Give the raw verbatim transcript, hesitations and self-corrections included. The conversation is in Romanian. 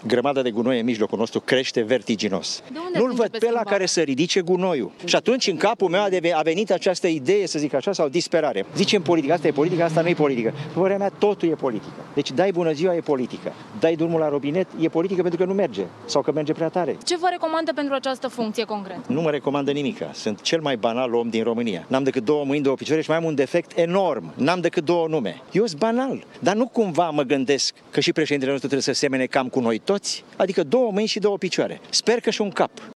grămada de gunoi în mijlocul nostru crește vertiginos. Nu-l văd pe la care să ridice gunoiul. Și atunci în capul meu a venit această idee, să zic așa, sau disperare. Zicem politică, asta e politică, asta nu e politică. Pe părerea mea, totul e politică. Deci dai bună ziua e politică. Dai drumul la robinet e politică pentru că nu merge sau că merge prea tare. Ce vă recomandă pentru această funcție concret? Nu mă recomandă nimica. Sunt cel mai banal om din România. N-am decât două mâini, două picioare și mai am un defect enorm. N-am decât două nume. Eu sunt banal, dar nu cumva mă gândesc că și președintele nostru trebuie să semene cam cu noi toți, adică două mâini și două picioare. Sper că și un cap.